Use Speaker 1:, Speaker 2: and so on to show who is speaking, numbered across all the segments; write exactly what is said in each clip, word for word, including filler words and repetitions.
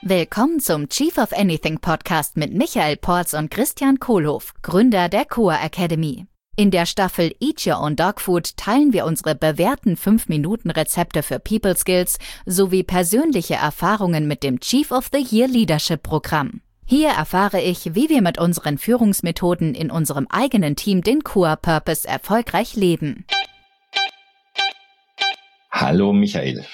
Speaker 1: Willkommen zum Chief of Anything Podcast mit Michael Porz und Christian Kohlhoff, Gründer der C O A Academy. In der Staffel Eat Your Own Dog Food teilen wir unsere bewährten fünf Minuten Rezepte für People Skills sowie persönliche Erfahrungen mit dem Chief of the Year Leadership Programm. Hier erfahre ich, wie wir mit unseren Führungsmethoden in unserem eigenen Team den C O A Purpose erfolgreich leben.
Speaker 2: Hallo Michael.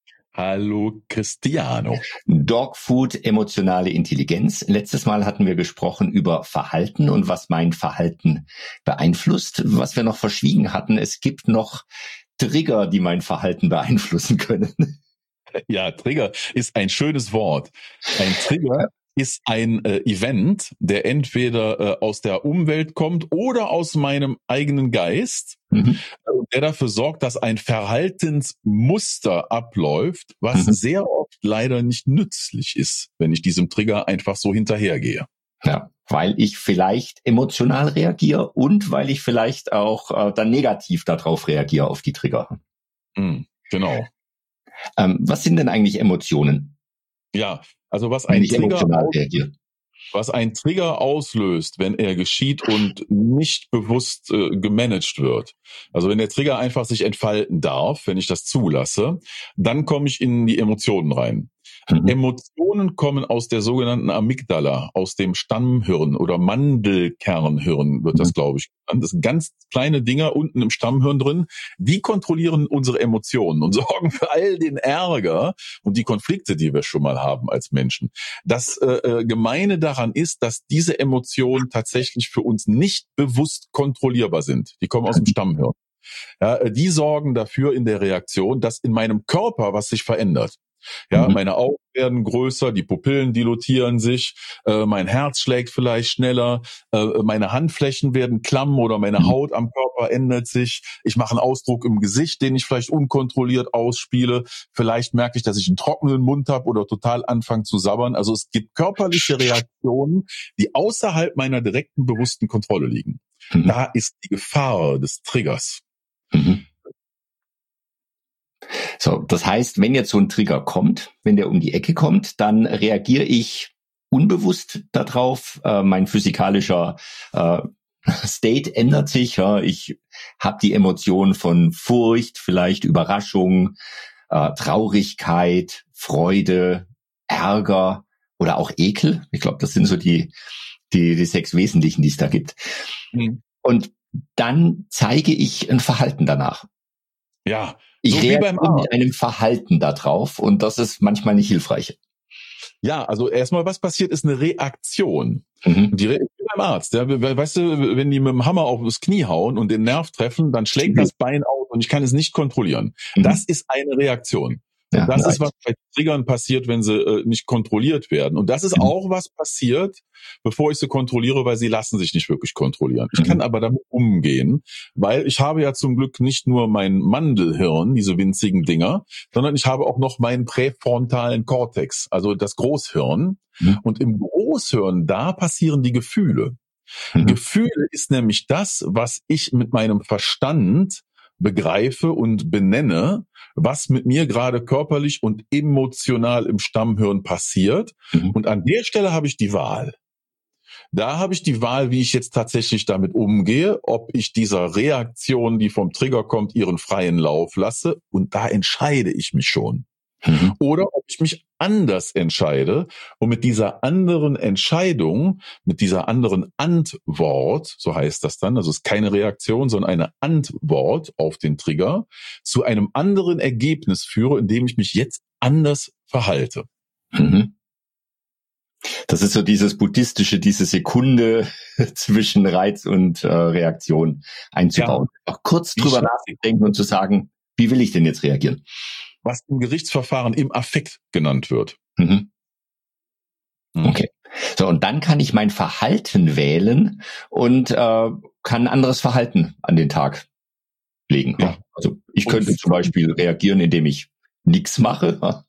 Speaker 3: Hallo Cristiano.
Speaker 2: Dogfood, emotionale Intelligenz. Letztes Mal hatten wir gesprochen über Verhalten und was mein Verhalten beeinflusst. Was wir noch verschwiegen hatten, es gibt noch Trigger, die mein Verhalten beeinflussen können.
Speaker 3: Ja, Trigger ist ein schönes Wort. Ein Trigger ist ein äh, Event, der entweder äh, aus der Umwelt kommt oder aus meinem eigenen Geist, mhm. der dafür sorgt, dass ein Verhaltensmuster abläuft, was mhm. sehr oft leider nicht nützlich ist, wenn ich diesem Trigger einfach so hinterhergehe.
Speaker 2: Ja, weil ich vielleicht emotional reagiere und weil ich vielleicht auch äh, dann negativ darauf reagiere, auf die Trigger.
Speaker 3: Mhm, genau.
Speaker 2: Ähm, was sind denn eigentlich Emotionen?
Speaker 3: Ja, also was ein, Trigger aus,
Speaker 2: reagiere.
Speaker 3: was ein Trigger auslöst, wenn er geschieht und nicht bewusst äh, gemanagt wird. Also wenn der Trigger einfach sich entfalten darf, wenn ich das zulasse, dann komme ich in die Emotionen rein. Mhm. Emotionen kommen aus der sogenannten Amygdala, aus dem Stammhirn oder Mandelkernhirn wird das, glaube ich, genannt. Das sind ganz kleine Dinger unten im Stammhirn drin. Die kontrollieren unsere Emotionen und sorgen für all den Ärger und die Konflikte, die wir schon mal haben als Menschen. Das äh, Gemeine daran ist, dass diese Emotionen tatsächlich für uns nicht bewusst kontrollierbar sind. Die kommen aus dem Stammhirn. Ja, die sorgen dafür in der Reaktion, dass in meinem Körper was sich verändert. Ja, mhm. meine Augen werden größer, die Pupillen dilutieren sich, äh, mein Herz schlägt vielleicht schneller, äh, meine Handflächen werden klamm oder meine mhm. Haut am Körper ändert sich. Ich mache einen Ausdruck im Gesicht, den ich vielleicht unkontrolliert ausspiele. Vielleicht merke ich, dass ich einen trockenen Mund habe oder total anfange zu sabbern. Also es gibt körperliche Reaktionen, die außerhalb meiner direkten bewussten Kontrolle liegen. Mhm. Da ist die Gefahr des Triggers.
Speaker 2: Mhm. So, das heißt, wenn jetzt so ein Trigger kommt, wenn der um die Ecke kommt, dann reagiere ich unbewusst darauf. Äh, mein physikalischer äh, State ändert sich. Ja. Ich habe die Emotion von Furcht, vielleicht Überraschung, äh, Traurigkeit, Freude, Ärger oder auch Ekel. Ich glaube, das sind so die, die, die sechs Wesentlichen, die es da gibt. Mhm. Und dann zeige ich ein Verhalten danach.
Speaker 3: Ja.
Speaker 2: Ich so reagiere mit einem Verhalten da drauf und das ist manchmal nicht hilfreich.
Speaker 3: Ja, also erstmal, was passiert, ist eine Reaktion. Mhm. Die Reaktion beim Arzt, ja, weißt du, wenn die mit dem Hammer auf das Knie hauen und den Nerv treffen, dann schlägt mhm. das Bein aus und ich kann es nicht kontrollieren. Mhm. Das ist eine Reaktion. Ja, das nice. Ist, was bei Triggern passiert, wenn sie äh, nicht kontrolliert werden. Und das ist mhm. auch, was passiert, bevor ich sie kontrolliere, weil sie lassen sich nicht wirklich kontrollieren. Ich mhm. kann aber damit umgehen, weil ich habe ja zum Glück nicht nur mein Mandelhirn, diese winzigen Dinger, sondern ich habe auch noch meinen präfrontalen Kortex, also das Großhirn. Mhm. Und im Großhirn, da passieren die Gefühle. Mhm. Gefühle ist nämlich das, was ich mit meinem Verstand begreife und benenne, was mit mir gerade körperlich und emotional im Stammhirn passiert. Mhm. Und an der Stelle habe ich die Wahl. Da habe ich die Wahl, wie ich jetzt tatsächlich damit umgehe, ob ich dieser Reaktion, die vom Trigger kommt, ihren freien Lauf lasse. Und da entscheide ich mich schon. Mhm. Oder ob ich mich anders entscheide und mit dieser anderen Entscheidung, mit dieser anderen Antwort, so heißt das dann, also es ist keine Reaktion, sondern eine Antwort auf den Trigger, zu einem anderen Ergebnis führe, indem ich mich jetzt anders verhalte.
Speaker 2: Mhm. Das ist so dieses buddhistische, diese Sekunde zwischen Reiz und äh, Reaktion einzubauen. Ja. Auch kurz drüber nachdenken und zu sagen, wie will ich denn jetzt reagieren?
Speaker 3: Was im Gerichtsverfahren im Affekt genannt wird.
Speaker 2: Mhm. Okay. So, und dann kann ich mein Verhalten wählen und äh, kann ein anderes Verhalten an den Tag legen. Ja. Also ich und könnte zum Beispiel reagieren, indem ich nichts mache.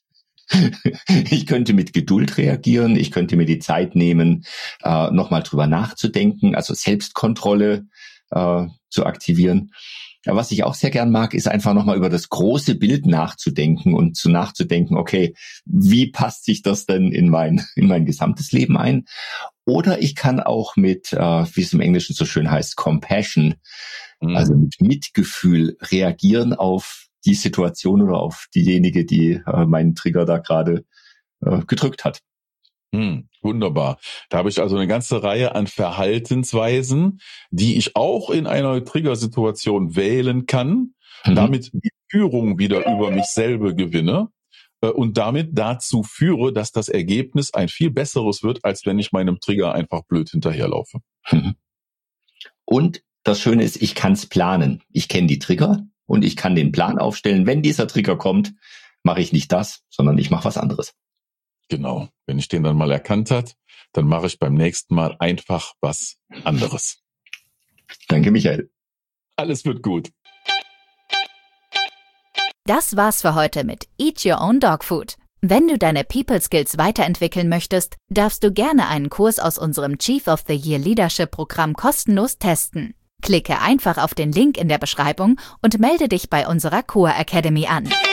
Speaker 2: Ich könnte mit Geduld reagieren. Ich könnte mir die Zeit nehmen, äh, nochmal drüber nachzudenken, also Selbstkontrolle äh, zu aktivieren. was ich auch sehr gern mag, ist einfach nochmal über das große Bild nachzudenken und zu nachzudenken, okay, wie passt sich das denn in mein, in mein gesamtes Leben ein? Oder ich kann auch mit, äh, wie es im Englischen so schön heißt, Compassion, mhm. also mit Mitgefühl reagieren auf die Situation oder auf diejenige, die äh, meinen Trigger da gerade äh, gedrückt hat.
Speaker 3: Hm, wunderbar. Da habe ich also eine ganze Reihe an Verhaltensweisen, die ich auch in einer Triggersituation wählen kann, mhm. damit die Führung wieder über mich selber gewinne äh, und damit dazu führe, dass das Ergebnis ein viel besseres wird, als wenn ich meinem Trigger einfach blöd hinterherlaufe.
Speaker 2: Mhm. Und das Schöne ist, ich kann es planen. Ich kenne die Trigger und ich kann den Plan aufstellen. Wenn dieser Trigger kommt, mache ich nicht das, sondern ich mache was anderes.
Speaker 3: Genau. Wenn ich den dann mal erkannt hat, dann mache ich beim nächsten Mal einfach was anderes.
Speaker 2: Danke, Michael.
Speaker 3: Alles wird gut.
Speaker 1: Das war's für heute mit Eat Your Own Dog Food. Wenn du deine People Skills weiterentwickeln möchtest, darfst du gerne einen Kurs aus unserem Chief of the Year Leadership Programm kostenlos testen. Klicke einfach auf den Link in der Beschreibung und melde dich bei unserer Core Academy an.